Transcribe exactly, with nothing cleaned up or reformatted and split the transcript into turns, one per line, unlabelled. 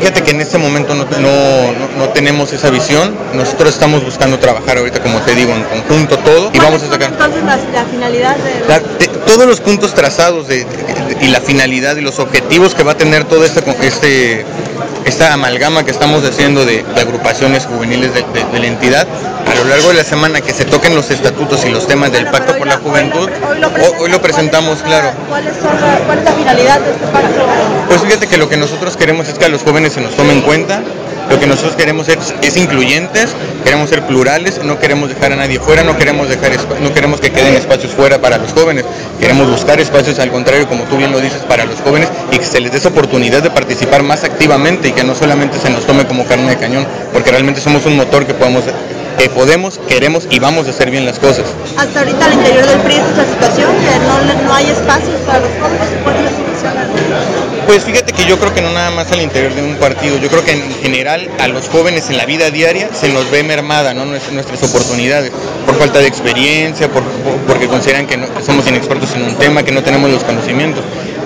Fíjate que en este momento no, no, no, no tenemos esa visión. Nosotros estamos buscando trabajar ahorita, como te digo, en conjunto todo y vamos a sacar.
Entonces la, la finalidad de...
La, de, todos los puntos trazados de, de, de, y la finalidad y los objetivos que va a tener todo este, este esta amalgama que estamos haciendo de, de agrupaciones juveniles de, de, de la entidad a lo largo de la semana, que se toquen los estatutos y los temas bueno, del Pacto por la, la Juventud. Hoy lo, hoy lo, hoy lo presentamos,
¿cuál
claro.
¿Cuál es, ¿Cuál es la finalidad de este pacto?
Pues fíjate que lo que nosotros queremos es que a los jóvenes se nos tome en cuenta. Lo que nosotros queremos ser es incluyentes, queremos ser plurales, no queremos dejar a nadie fuera, no queremos dejar no queremos que queden espacios fuera para los jóvenes, queremos buscar espacios, al contrario, como tú bien lo dices, para los jóvenes, y que se les dé esa oportunidad de participar más activamente y que no solamente se nos tome como carne de cañón, porque realmente somos un motor que podemos, que podemos, queremos y vamos a hacer bien las cosas.
Hasta ahorita al interior del P R I es la situación, que no, no hay espacios para los jóvenes. ¿Cuál es la situación?
Pues fíjate que yo creo que no nada más al interior de un partido, yo creo que en general a los jóvenes en la vida diaria se nos ve mermada, ¿no? nuestras, nuestras oportunidades, por falta de experiencia, por, por, porque consideran que, no, que somos inexpertos en un tema, que no tenemos los conocimientos.